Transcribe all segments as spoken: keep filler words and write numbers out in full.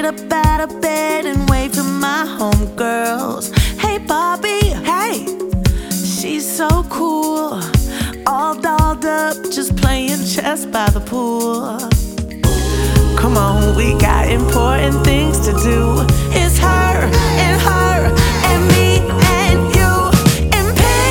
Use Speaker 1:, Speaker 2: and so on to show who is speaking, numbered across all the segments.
Speaker 1: get up out of bed and wave to my homegirls. Hey Bobby, hey, she's so cool, all dolled up, just playing chess by the pool. Come on, we got important things to do. It's her and her and me and you. In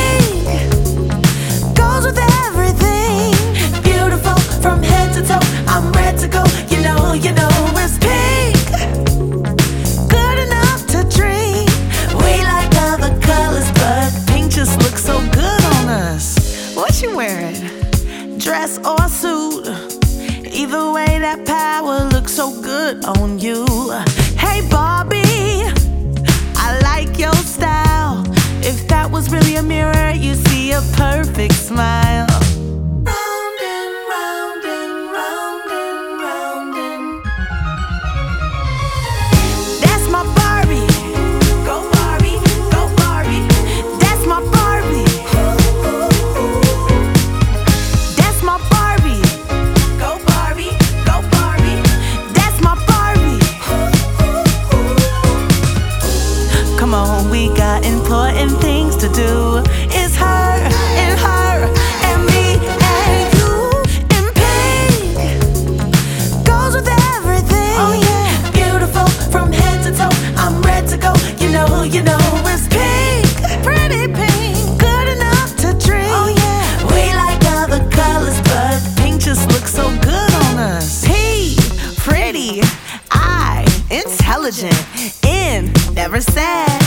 Speaker 1: pink goes with everything, beautiful from head to toe. I'm ready to go, you know, you know it's pink, good enough to dream. We like other colors, but pink just looks so good on us. What you wearing? Dress or suit? Either way, that power looks so good on you. Hey Barbie, I like your style. If that was really a mirror, you see a perfect smile. Round and round and round and round and that's my Barbie. Go Barbie, go Barbie. That's my Barbie. That's my Barbie. Go Barbie, go Barbie. That's my Barbie. Come on, we got important things to do. It's her and her and me and you. In pink goes with everything. Oh yeah, beautiful from head to toe. I'm ready to go. You know, you know it's pink, pretty pink, good enough to dream. Oh yeah, we like other colors, but pink just looks so good on us. P, pretty, I, intelligent, N, never sad.